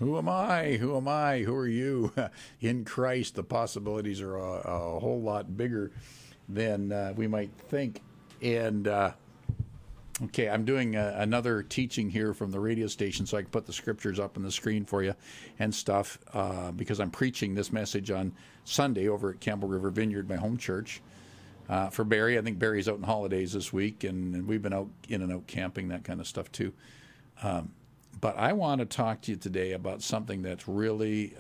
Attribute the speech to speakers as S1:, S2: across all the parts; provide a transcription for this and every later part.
S1: Who am I? Who am I? Who are you? In Christ, the possibilities are a whole lot bigger than we might think. And okay, I'm doing another teaching here from the radio station so I can put the scriptures up on the screen for you and stuff because I'm preaching this message on Sunday over at Campbell River Vineyard, my home church. For Barry, I think Barry's out on holidays this week, and we've been out in and out camping, that kind of stuff too. But I want to talk to you today about something that's really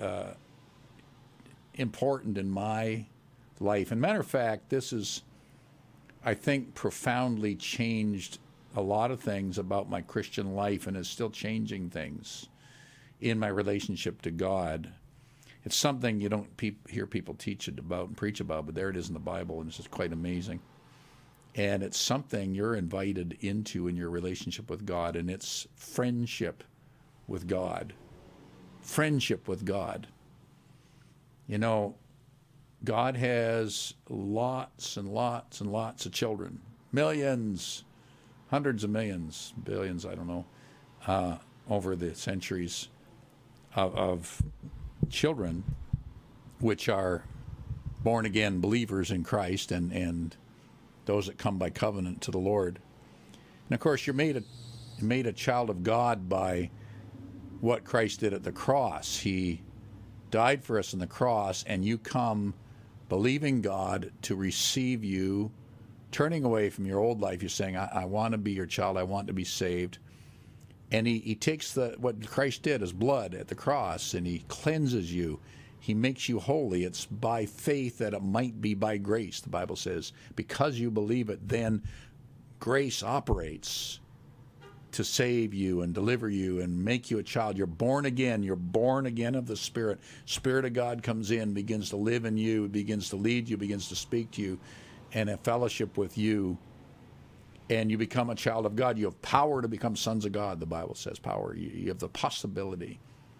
S1: important in my life. And matter of fact, this is, I think, profoundly changed a lot of things about my Christian life and is still changing things in my relationship to God. It's something you don't hear people teach it about and preach about, but there it is in the Bible, and it's just quite amazing. And it's something you're invited into in your relationship with God, and it's friendship with God. Friendship with God. You know, God has lots and lots and lots of children. Millions, hundreds of millions, billions, I don't know, over the centuries of children which are born-again believers in Christ and those that come by covenant to the Lord. And, of course, you're made a child of God by what Christ did at the cross. He died for us on the cross, and you come believing God to receive you, turning away from your old life. You're saying, I want to be your child. I want to be saved. And he takes what Christ did, his blood at the cross, and he cleanses you. He makes you holy. It's by faith that it might be by grace, the Bible says. Because you believe it, then grace operates to save you and deliver you and make you a child. You're born again. You're born again of the Spirit. Spirit of God comes in, begins to live in you, begins to lead you, begins to speak to you, and a fellowship with you. And you become a child of God. You have power to become sons of God, the Bible says. Power. You have the possibility.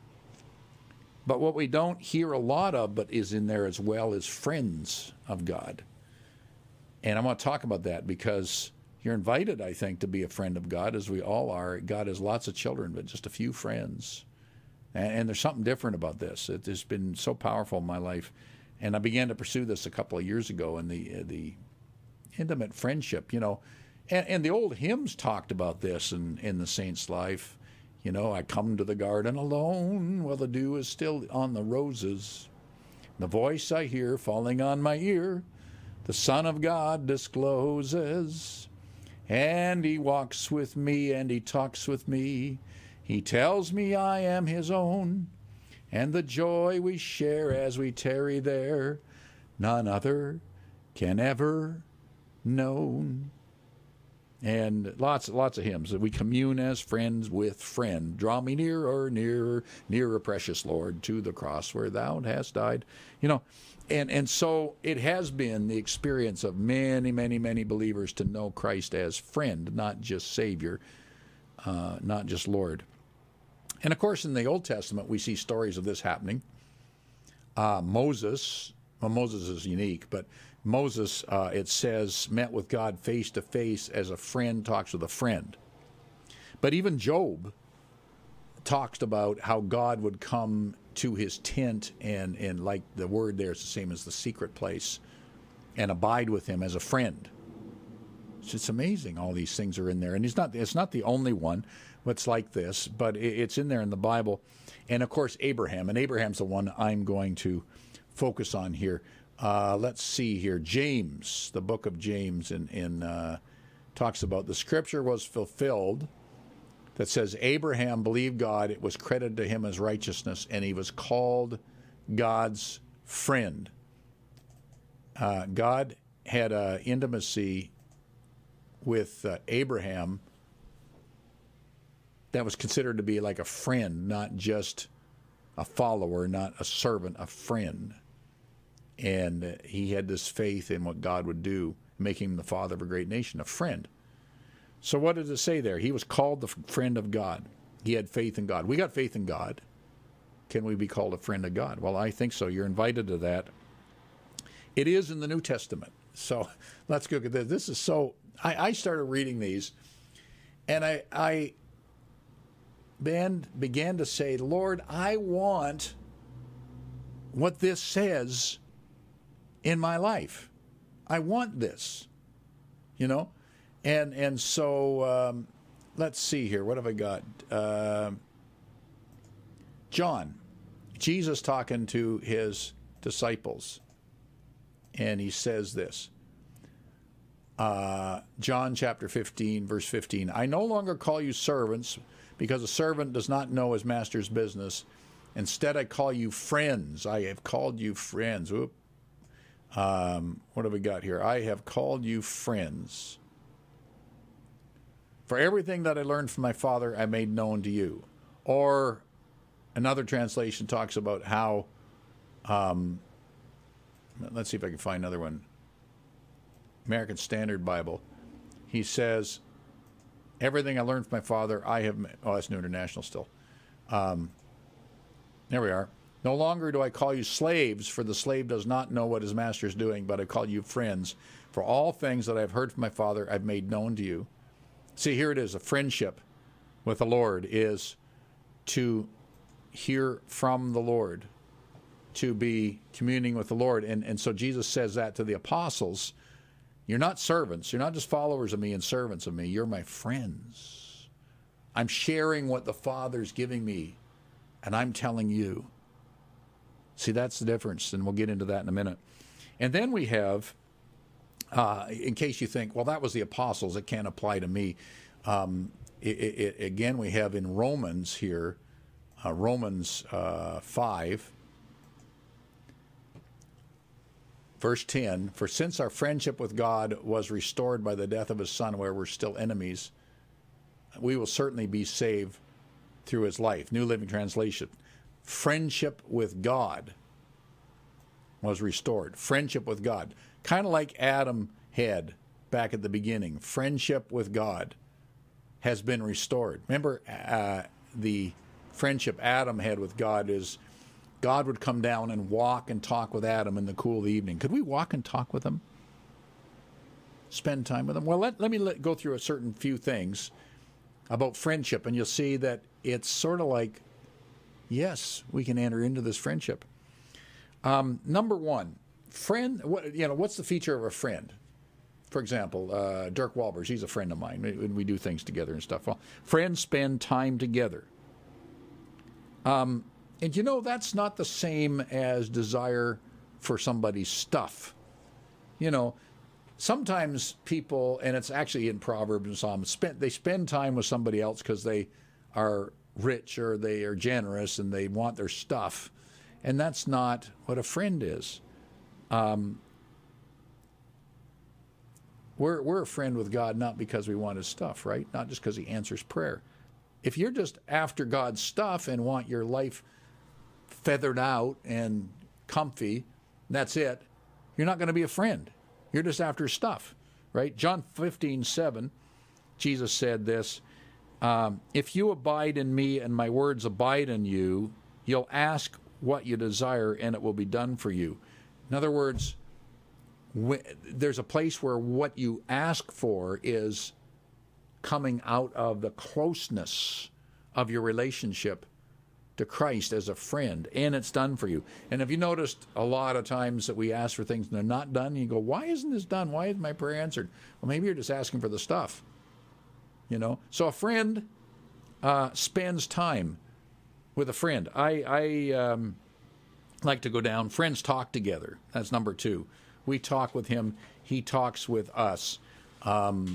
S1: But what we don't hear a lot of, but is in there as well, is friends of God. And I want to talk about that because you're invited, I think, to be a friend of God, as we all are. God has lots of children, but just a few friends. And there's something different about this. It has been so powerful in my life. And I began to pursue this a couple of years ago, and the intimate friendship, you know. And the old hymns talked about this in the saint's life. You know, I come to the garden alone while the dew is still on the roses. The voice I hear falling on my ear, the Son of God discloses. And he walks with me and he talks with me. He tells me I am his own. And the joy we share as we tarry there, none other can ever known. And lots of hymns. We commune as friends with friend. Draw me nearer, nearer, nearer, precious Lord, to the cross where thou hast died. You know, and so it has been the experience of many, many, many believers to know Christ as friend, not just Savior, not just Lord. And, of course, in the Old Testament, we see stories of this happening. Moses is unique, but Moses, it says, met with God face to face as a friend talks with a friend. But even Job talks about how God would come to his tent and like the word there is the same as the secret place, and abide with him as a friend. It's amazing all these things are in there. And it's not the only one that's like this, but it's in there in the Bible. And, of course, Abraham. And Abraham's the one I'm going to focus on here. Let's see here. James, the book of James, talks about the scripture was fulfilled that says Abraham believed God, it was credited to him as righteousness, and he was called God's friend. God had an intimacy with Abraham that was considered to be like a friend, not just a follower, not a servant, a friend. And he had this faith in what God would do, making him the father of a great nation, a friend. So what does it say there? He was called the friend of God. He had faith in God. We got faith in God. Can we be called a friend of God? Well, I think so. You're invited to that. It is in the New Testament. So let's go at this. This is so... I started reading these, and I began to say, Lord, I want what this says in my life. I want this, you know? And so let's see here. What have I got? John, Jesus talking to his disciples. And he says this. John chapter 15, verse 15. I no longer call you servants, because a servant does not know his master's business. Instead, I call you friends. I have called you friends. What have we got here? I have called you friends. For everything that I learned from my Father, I made known to you. Or another translation talks about how, let's see if I can find another one. American Standard Bible. He says, everything I learned from my Father, I have... Oh, that's New International still. There we are. No longer do I call you slaves, for the slave does not know what his master is doing, but I call you friends. For all things that I've heard from my Father, I've made known to you. See, here it is. A friendship with the Lord is to hear from the Lord, to be communing with the Lord. And so Jesus says that to the apostles. You're not servants. You're not just followers of me and servants of me. You're my friends. I'm sharing what the Father's giving me, and I'm telling you. See, that's the difference, and we'll get into that in a minute. And then we have, in case you think, well, that was the apostles, it can't apply to me. Again, we have in Romans here, Romans 5, verse 10, for since our friendship with God was restored by the death of his Son, where we're still enemies, we will certainly be saved through his life. New Living Translation. Friendship with God was restored. Friendship with God. Kind of like Adam had back at the beginning. Friendship with God has been restored. Remember, the friendship Adam had with God is God would come down and walk and talk with Adam in the cool of the evening. Could we walk and talk with him? Spend time with him? Well, let me go through a certain few things about friendship, and you'll see that it's sort of like, yes, we can enter into this friendship. Number one, friend. What's the feature of a friend? For example, Dirk Walbers, he's a friend of mine. We do things together and stuff. Well, friends spend time together. And that's not the same as desire for somebody's stuff. Sometimes people, and it's actually in Proverbs and Psalms, they spend time with somebody else because they are rich or they are generous and they want their stuff. And that's not what a friend is. We're a friend with God not because we want his stuff, right? Not just because he answers prayer. If you're just after God's stuff and want your life feathered out and comfy, that's it, you're not going to be a friend. You're just after stuff, right? John 15:7, Jesus said this, if you abide in me and my words abide in you, you'll ask what you desire and it will be done for you. In other words, there's a place where what you ask for is coming out of the closeness of your relationship to Christ as a friend, and it's done for you. And have you noticed a lot of times that we ask for things and they're not done? And you go, why isn't this done? Why isn't my prayer answered? Well, maybe you're just asking for the stuff. So a friend spends time with a friend. I like to go down. Friends talk together. That's number two. We talk with him. He talks with us. And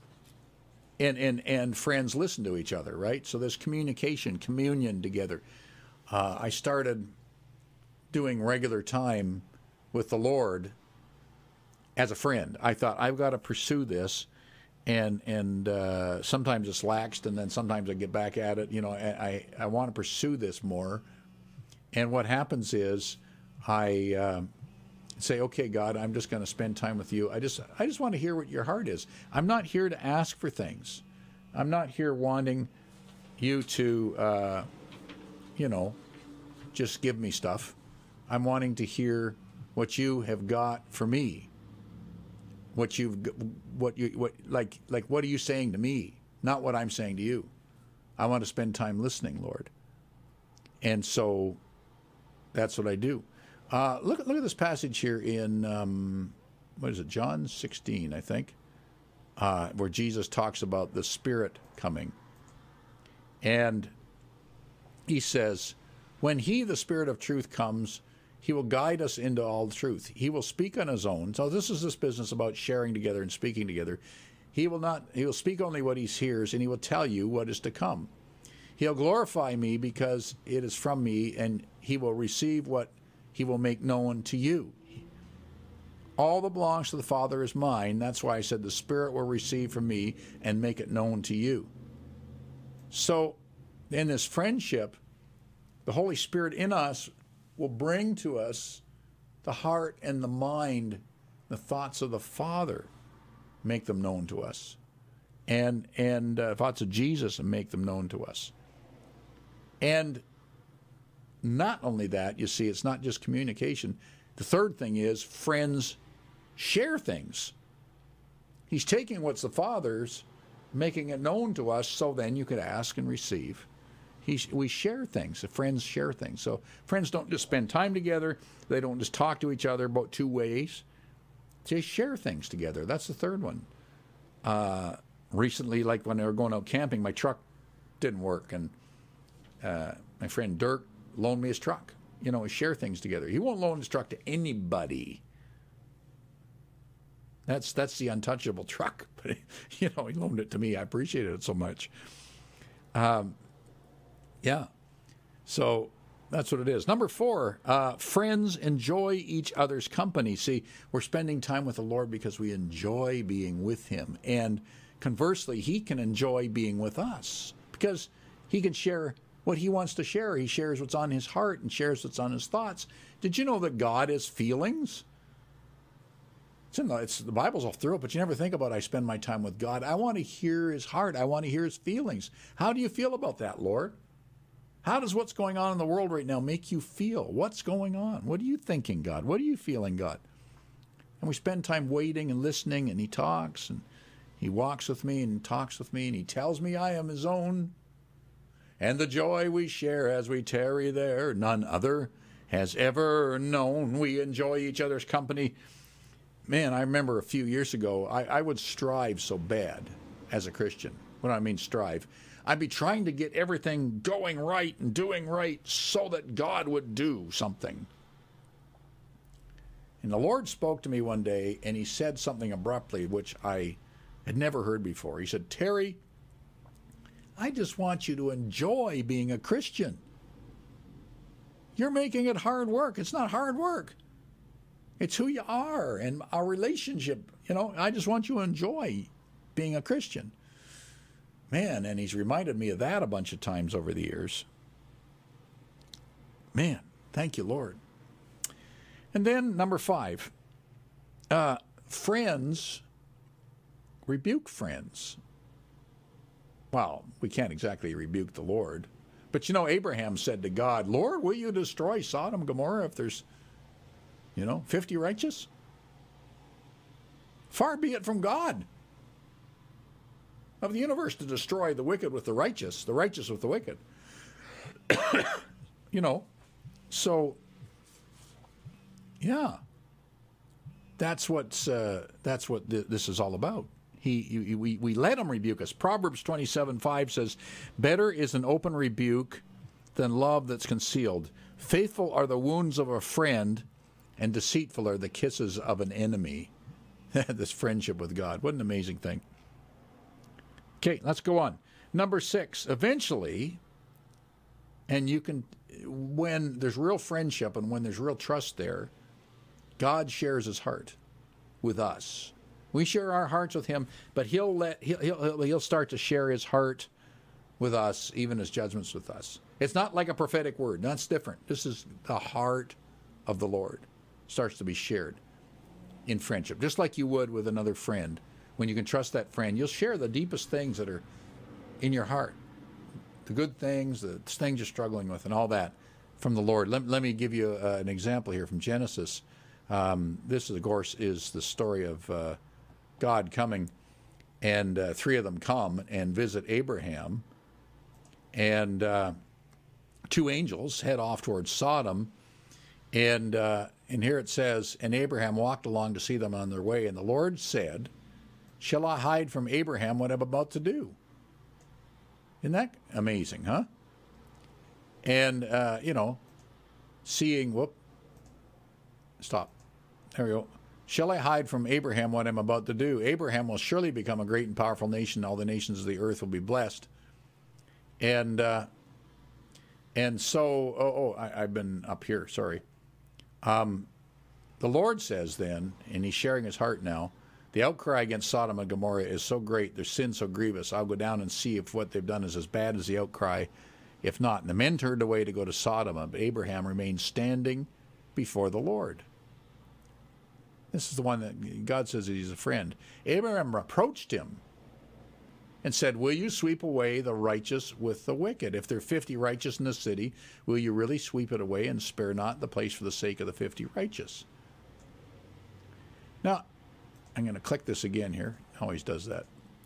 S1: friends listen to each other, right? So there's communication, communion together. I started doing regular time with the Lord as a friend. I thought, I've got to pursue this. And sometimes it's laxed, and then sometimes I get back at it. I want to pursue this more. And what happens is I say, okay, God, I'm just going to spend time with you. I just want to hear what your heart is. I'm not here to ask for things. I'm not here wanting you to, just give me stuff. I'm wanting to hear what you have got for me. What are you saying to me? Not what I'm saying to you. I want to spend time listening, Lord. And so that's what I do. Look at this passage here in, what is it, John 16, I think, where Jesus talks about the Spirit coming. And he says, when he, the Spirit of truth, comes, he will guide us into all truth. He will speak on his own. So this is this business about sharing together and speaking together. He will speak only what he hears, and he will tell you what is to come. He'll glorify me because it is from me, and he will receive what he will make known to you. All that belongs to the Father is mine. That's why I said the Spirit will receive from me and make it known to you. So in this friendship, the Holy Spirit in us will bring to us the heart and the mind, the thoughts of the Father, make them known to us, and thoughts of Jesus, and make them known to us. And not only that, you see, it's not just communication. The third thing is friends share things. He's taking what's the Father's, making it known to us, so then you could ask and receive. We share things. The friends share things. So friends don't just spend time together. They don't just talk to each other about two ways. They share things together. That's the third one. Recently, like when they were going out camping, my truck didn't work, and my friend Dirk loaned me his truck. You know, we share things together. He won't loan his truck to anybody. That's the untouchable truck. But he loaned it to me. I appreciated it so much. Yeah. So that's what it is. Number 4, friends enjoy each other's company. See, we're spending time with the Lord because we enjoy being with him. And conversely, he can enjoy being with us because he can share what he wants to share. He shares what's on his heart and shares what's on his thoughts. Did you know that God has feelings? The Bible's all through it, but you never think about, I spend my time with God. I want to hear his heart. I want to hear his feelings. How do you feel about that, Lord? How does what's going on in the world right now make you feel? What's going on? What are you thinking, God? What are you feeling, God? And we spend time waiting and listening, and he talks, and he walks with me and talks with me, and he tells me I am his own. And the joy we share as we tarry there, none other has ever known. We enjoy each other's company. Man, I remember a few years ago, I would strive so bad as a Christian. What do I mean strive? I'd be trying to get everything going right and doing right so that God would do something. And the Lord spoke to me one day, and he said something abruptly, which I had never heard before. He said, Terry, I just want you to enjoy being a Christian. You're making it hard work. It's not hard work. It's who you are and our relationship. I just want you to enjoy being a Christian. Man, and he's reminded me of that a bunch of times over the years. Man, thank you, Lord. And then number 5, friends rebuke friends. Well, we can't exactly rebuke the Lord. But Abraham said to God, Lord, will you destroy Sodom and Gomorrah if there's 50 righteous? Far be it from God of the universe to destroy the wicked with the righteous with the wicked. So, yeah, that's what this is all about. We let him rebuke us. Proverbs 27:5 says, better is an open rebuke than love that's concealed. Faithful are the wounds of a friend, and deceitful are the kisses of an enemy. This friendship with God. What an amazing thing. Okay, let's go on. Number 6, eventually, and when there's real friendship and when there's real trust there, God shares his heart with us. We share our hearts with him, but he'll start to share his heart with us, even his judgments with us. It's not like a prophetic word. That's different. This is the heart of the Lord. Starts to be shared in friendship, just like you would with another friend. When you can trust that friend, you'll share the deepest things that are in your heart, the good things, the things you're struggling with, and all that from the Lord. Let me give you an example here from Genesis. This, of course, is the story of God coming, and 3 of them come and visit Abraham And two angels head off towards Sodom. And here it says, and Abraham walked along to see them on their way. And the Lord said, shall I hide from Abraham what I'm about to do? Isn't that amazing, huh? And, seeing, stop. There we go. Shall I hide from Abraham what I'm about to do? Abraham will surely become a great and powerful nation. All the nations of the earth will be blessed. And so, I've been up here, sorry. The Lord says then, and he's sharing his heart now, the outcry against Sodom and Gomorrah is so great, their sin so grievous, I'll go down and see if what they've done is as bad as the outcry. If not, and the men turned away to go to Sodom, but Abraham remained standing before the Lord. This is the one that God says that he's a friend. Abraham approached him and said, will you sweep away the righteous with the wicked? If there are 50 righteous in the city, will you really sweep it away and spare not the place for the sake of the 50 righteous? Now, I'm going to click this again here. Always does that.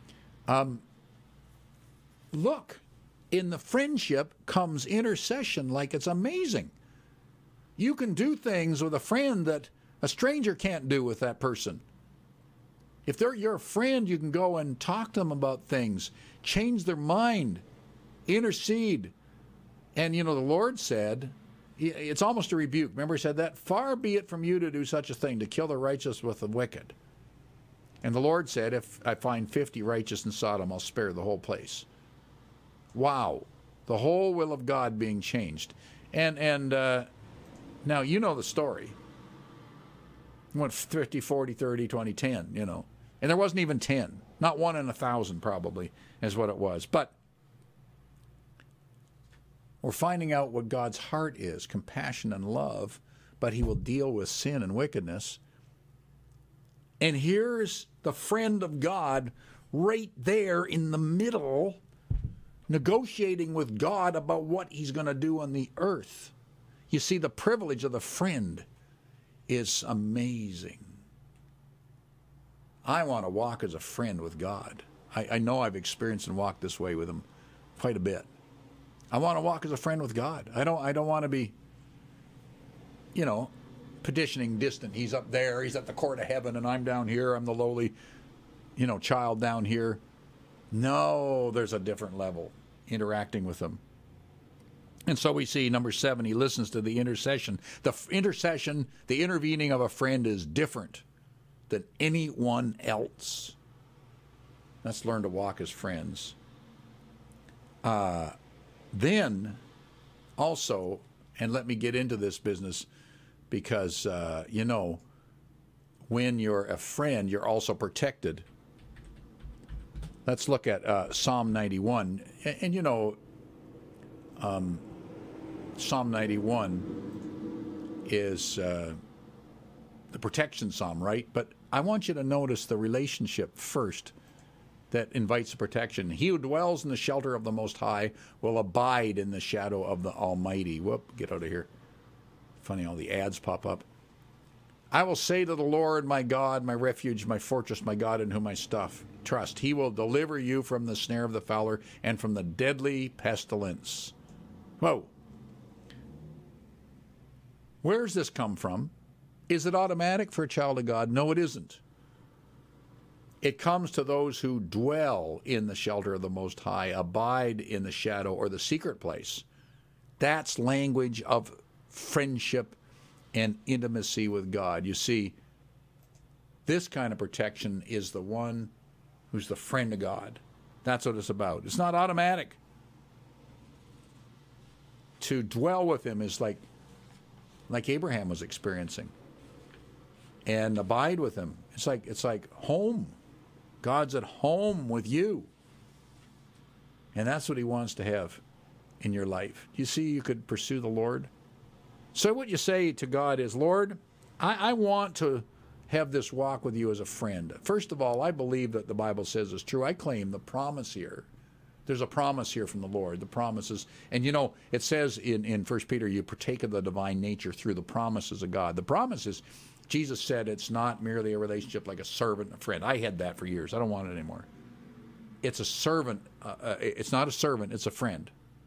S1: Look, in the friendship comes intercession like it's amazing. You can do things with a friend that a stranger can't do with that person. If they're your friend, you can go and talk to them about things, change their mind, intercede. And, the Lord said, it's almost a rebuke. Remember he said that? Far be it from you to do such a thing, to kill the righteous with the wicked. And the Lord said, if I find 50 righteous in Sodom, I'll spare the whole place. Wow. The whole will of God being changed. And now you know the story. It went 50, 40, 30, 20, 10, And there wasn't even 10. Not 1 in 1,000 probably is what it was. But we're finding out what God's heart is, compassion and love, but he will deal with sin and wickedness. And here's the friend of God right there in the middle, negotiating with God about what he's going to do on the earth. You see, the privilege of the friend is amazing. I want to walk as a friend with God. I know I've experienced and walked this way with him quite a bit. I want to walk as a friend with God. I don't want to be, petitioning distant. He's up there, he's at the court of heaven, and I'm down here, I'm the lowly, child down here. No, there's a different level interacting with him. And so we see, number 7, he listens to the intercession. The intercession, the intervening of a friend is different than anyone else. Let's learn to walk as friends. Then, also, and let me get into this business, because, when you're a friend, you're also protected. Let's look at Psalm 91. And Psalm 91 is the protection psalm, right? But I want you to notice the relationship first that invites the protection. He who dwells in the shelter of the Most High will abide in the shadow of the Almighty. Whoop, get out of here. Funny, all the ads pop up. I will say to the Lord, my God, my refuge, my fortress, my God in whom I trust. He will deliver you from the snare of the fowler and from the deadly pestilence. Whoa. Where's this come from? Is it automatic for a child of God? No, it isn't. It comes to those who dwell in the shelter of the Most High, abide in the shadow or the secret place. That's language of friendship and intimacy with God. You see, this kind of protection is the one who's the friend of God. That's what it's about. It's not automatic. To dwell with him is like Abraham was experiencing. And abide with him. It's like home. God's at home with you. And that's what he wants to have in your life. You see, you could pursue the Lord. So what you say to God is, Lord, I want to have this walk with you as a friend. First of all, I believe that the Bible says is true. I claim the promise here. There's a promise here from the Lord. The promises, and it says in 1 Peter, you partake of the divine nature through the promises of God. The promises, Jesus said, it's not merely a relationship like a servant and a friend. I had that for years. I don't want it anymore. It's a servant. It's not a servant. It's a friend.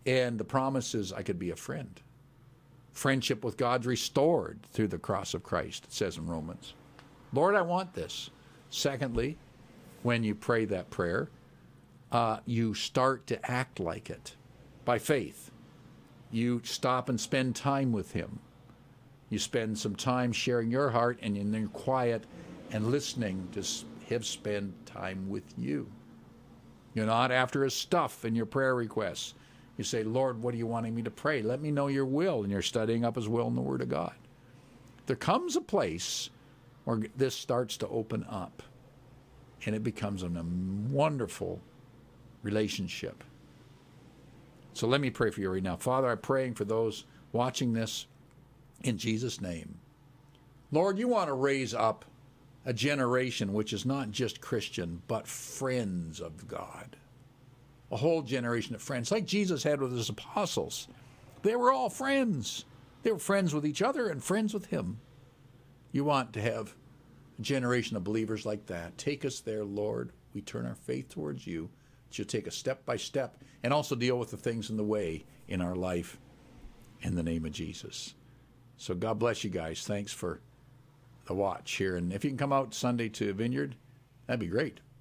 S1: And the promise is I could be a friend. Friendship with God's restored through the cross of Christ, it says in Romans. Lord, I want this. Secondly, when you pray that prayer, you start to act like it by faith. You stop and spend time with him. You spend some time sharing your heart, and you're quiet and listening to him spend time with you. You're not after his stuff in your prayer requests. You say, Lord, what are you wanting me to pray? Let me know your will. And you're studying up his will in the Word of God. There comes a place where this starts to open up, and it becomes a wonderful relationship. So let me pray for you right now. Father, I'm praying for those watching this in Jesus' name. Lord, you want to raise up a generation which is not just Christian, but friends of God. A whole generation of friends, like Jesus had with his apostles. They were all friends. They were friends with each other and friends with him. You want to have a generation of believers like that. Take us there, Lord. We turn our faith towards you. You'll take us step by step and also deal with the things in the way in our life in the name of Jesus. So God bless you guys. Thanks for the watch here. And if you can come out Sunday to Vineyard, that'd be great.